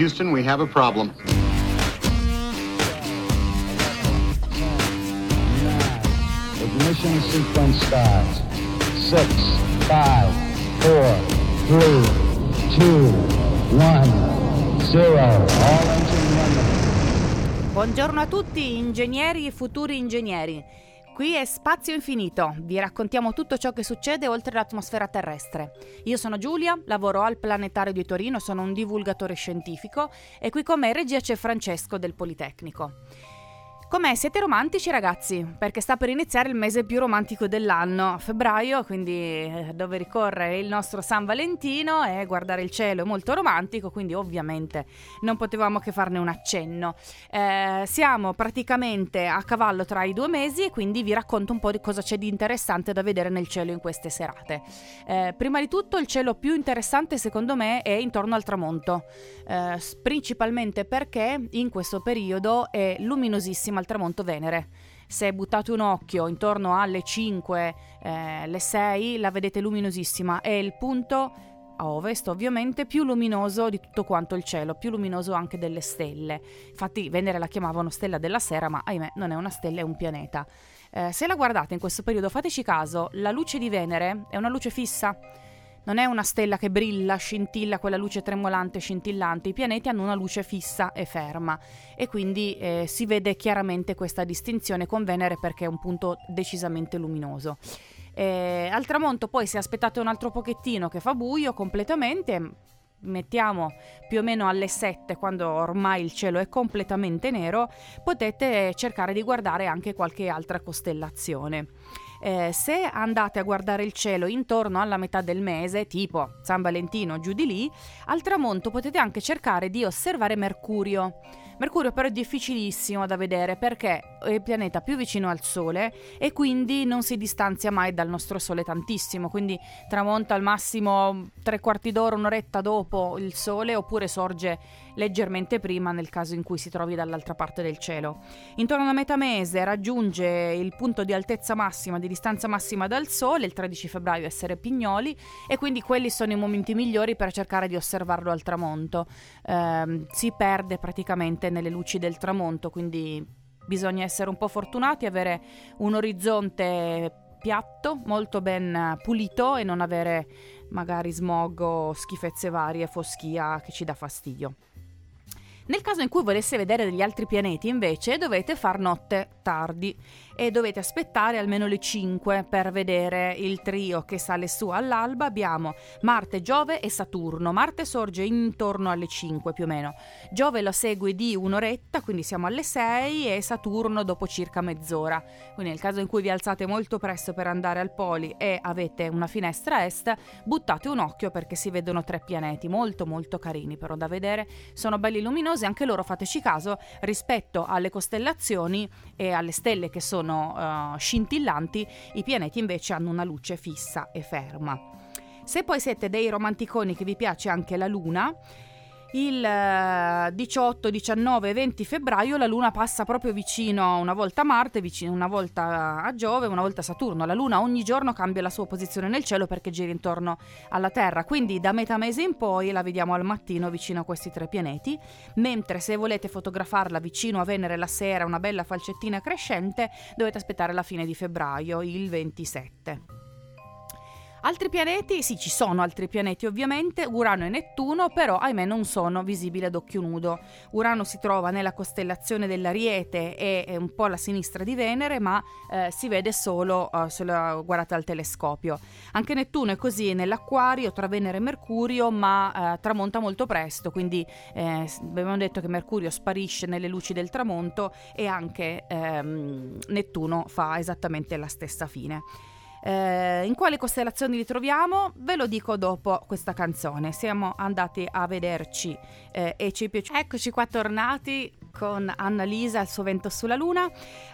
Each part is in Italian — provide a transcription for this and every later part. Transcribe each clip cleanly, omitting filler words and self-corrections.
Houston, we have a problem. Ignition sequence starts. 6, 5, 4, 3, 2, 1, 0. All engine running. Buongiorno a tutti, ingegneri e futuri ingegneri. Qui è Spazio Infinito, vi raccontiamo tutto ciò che succede oltre l'atmosfera terrestre. Io sono Giulia, lavoro al Planetario di Torino, sono un divulgatore scientifico e qui con me in regia c'è Francesco del Politecnico. Com'è? Siete romantici ragazzi? Perché sta per iniziare il mese più romantico dell'anno, febbraio, quindi dove ricorre il nostro San Valentino e guardare il cielo è molto romantico, quindi ovviamente non potevamo che farne un accenno. Siamo praticamente a cavallo tra i due mesi e quindi vi racconto un po' di cosa c'è di interessante da vedere nel cielo in queste serate. Prima di tutto il cielo più interessante secondo me è intorno al tramonto, principalmente perché in questo periodo è luminosissima al tramonto Venere. Se buttate un occhio intorno alle 5, le 6, la vedete luminosissima. È il punto a ovest, ovviamente, più luminoso di tutto quanto il cielo, più luminoso anche delle stelle. Infatti Venere la chiamavano stella della sera, ma ahimè non è una stella, è un pianeta. Se la guardate in questo periodo, fateci caso, la luce di Venere è una luce fissa. Non è una stella che brilla, scintilla, quella luce tremolante, scintillante. I pianeti hanno una luce fissa e ferma e quindi si vede chiaramente questa distinzione con Venere perché è un punto decisamente luminoso. Al tramonto poi, se aspettate un altro pochettino che fa buio completamente, mettiamo più o meno alle 7, quando ormai il cielo è completamente nero, potete cercare di guardare anche qualche altra costellazione. Se andate a guardare il cielo intorno alla metà del mese, tipo San Valentino, giù di lì, al tramonto potete anche cercare di osservare Mercurio. Mercurio però è difficilissimo da vedere perché è il pianeta più vicino al Sole e quindi non si distanzia mai dal nostro Sole tantissimo, quindi tramonta al massimo 3/4 d'ora, un'oretta dopo il Sole, oppure sorge leggermente prima nel caso in cui si trovi dall'altra parte del cielo. Intorno a metà mese raggiunge il punto di altezza massima, di distanza massima dal Sole, il 13 febbraio essere Pignoli, e quindi quelli sono i momenti migliori per cercare di osservarlo al tramonto. Si perde praticamente nelle luci del tramonto, quindi bisogna essere un po' fortunati, avere un orizzonte piatto, molto ben pulito e non avere magari smog o schifezze varie, foschia che ci dà fastidio. Nel caso in cui volesse vedere degli altri pianeti, invece, dovete far notte tardi e dovete aspettare almeno le 5 per vedere il trio che sale su all'alba. Abbiamo Marte, Giove e Saturno. Marte sorge intorno alle 5 più o meno. Giove lo segue di un'oretta, quindi siamo alle 6, e Saturno dopo circa mezz'ora. Quindi nel caso in cui vi alzate molto presto per andare al Poli e avete una finestra a est, buttate un occhio perché si vedono 3 pianeti molto molto carini però da vedere, sono belli luminosi anche loro, fateci caso, rispetto alle costellazioni e alle stelle che sono scintillanti. I pianeti invece hanno una luce fissa e ferma. Se poi siete dei romanticoni che vi piace anche la Luna, il 18, 19 e 20 febbraio la Luna passa proprio vicino, una volta a Marte, una volta a Giove, una volta a Saturno. La Luna ogni giorno cambia la sua posizione nel cielo perché gira intorno alla Terra, quindi da metà mese in poi la vediamo al mattino vicino a questi 3 pianeti, mentre se volete fotografarla vicino a Venere la sera, una bella falcettina crescente, dovete aspettare la fine di febbraio, il 27. Altri pianeti? Sì, ci sono altri pianeti ovviamente, Urano e Nettuno, però ahimè non sono visibili ad occhio nudo. Urano si trova nella costellazione dell'Ariete e è un po' alla sinistra di Venere, ma si vede solo se lo guardate al telescopio. Anche Nettuno è così, nell'Acquario tra Venere e Mercurio, ma tramonta molto presto, quindi abbiamo detto che Mercurio sparisce nelle luci del tramonto e anche Nettuno fa esattamente la stessa fine. In quale costellazioni li troviamo? Ve lo dico dopo questa canzone. Siamo andati a vederci e ci è piaciuto. Eccoci qua tornati con Annalisa, il suo vento sulla Luna.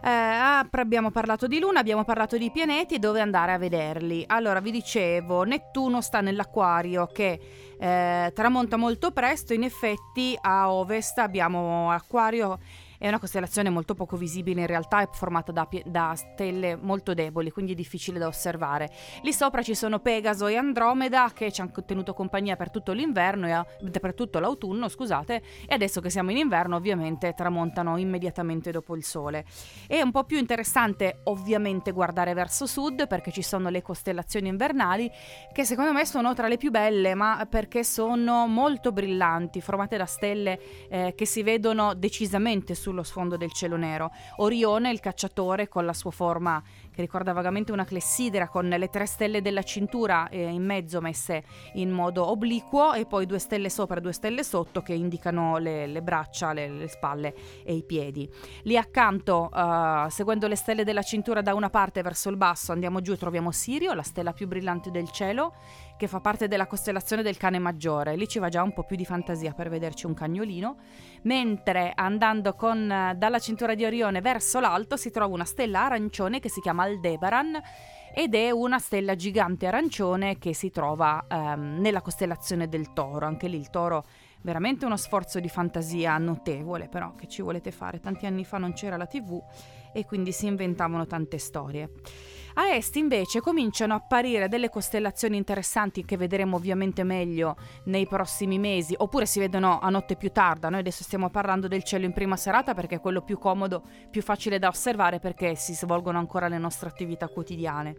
Abbiamo parlato di Luna, abbiamo parlato di pianeti e dove andare a vederli. Allora, vi dicevo, Nettuno sta nell'Acquario che tramonta molto presto. In effetti a ovest abbiamo Acquario È una costellazione molto poco visibile, in realtà è formata da stelle molto deboli, quindi è difficile da osservare. Lì sopra ci sono Pegaso e Andromeda che ci hanno tenuto compagnia per tutto l'inverno, per tutto l'autunno, scusate, e adesso che siamo in inverno ovviamente tramontano immediatamente dopo il sole. È un po' più interessante ovviamente guardare verso sud, perché ci sono le costellazioni invernali che secondo me sono tra le più belle, ma perché sono molto brillanti, formate da stelle che si vedono decisamente sullo sfondo del cielo nero. Orione, il cacciatore, con la sua forma che ricorda vagamente una clessidra, con le 3 stelle della cintura in mezzo messe in modo obliquo, e poi 2 stelle sopra e 2 stelle sotto che indicano le braccia, le spalle e i piedi. Lì accanto, seguendo le stelle della cintura da una parte verso il basso, andiamo giù e troviamo Sirio, la stella più brillante del cielo, che fa parte della costellazione del Cane Maggiore. Lì ci va già un po' più di fantasia per vederci un cagnolino, mentre andando dalla cintura di Orione verso l'alto si trova una stella arancione che si chiama Aldebaran, ed è una stella gigante arancione che si trova nella costellazione del Toro. Anche lì il Toro, veramente uno sforzo di fantasia notevole, però che ci volete fare? Tanti anni fa non c'era la TV e quindi si inventavano tante storie. A est invece cominciano a apparire delle costellazioni interessanti che vedremo ovviamente meglio nei prossimi mesi, oppure si vedono a notte più tarda. Noi adesso stiamo parlando del cielo in prima serata perché è quello più comodo, più facile da osservare, perché si svolgono ancora le nostre attività quotidiane.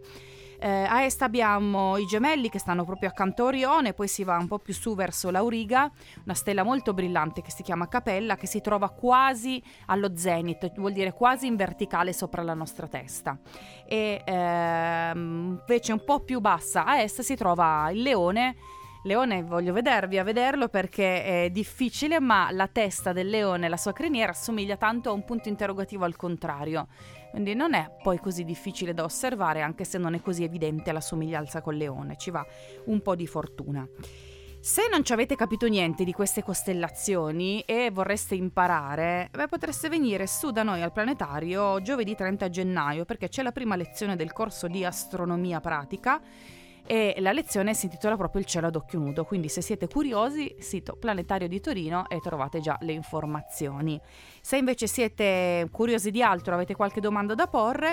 A est abbiamo i Gemelli che stanno proprio accanto a Orione, poi si va un po' più su verso l'Auriga, una stella molto brillante che si chiama Capella, che si trova quasi allo zenit, vuol dire quasi in verticale sopra la nostra testa. E invece un po' più bassa a est si trova il Leone. Leone, voglio vederlo perché è difficile, ma la testa del leone, la sua criniera assomiglia tanto a un punto interrogativo al contrario, quindi non è poi così difficile da osservare, anche se non è così evidente la somiglianza col leone, ci va un po' di fortuna. Se non ci avete capito niente di queste costellazioni e vorreste imparare, potreste venire su da noi al planetario giovedì 30 gennaio, perché c'è la prima lezione del corso di astronomia pratica e la lezione si intitola proprio Il cielo ad occhio nudo, quindi se siete curiosi, sito planetario di Torino e trovate già le informazioni. Se invece siete curiosi di altro, avete qualche domanda da porre,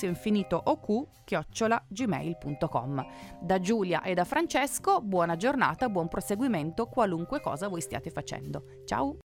spazioinfinitooq@gmail.com. Da Giulia e da Francesco, buona giornata, buon proseguimento, qualunque cosa voi stiate facendo. Ciao!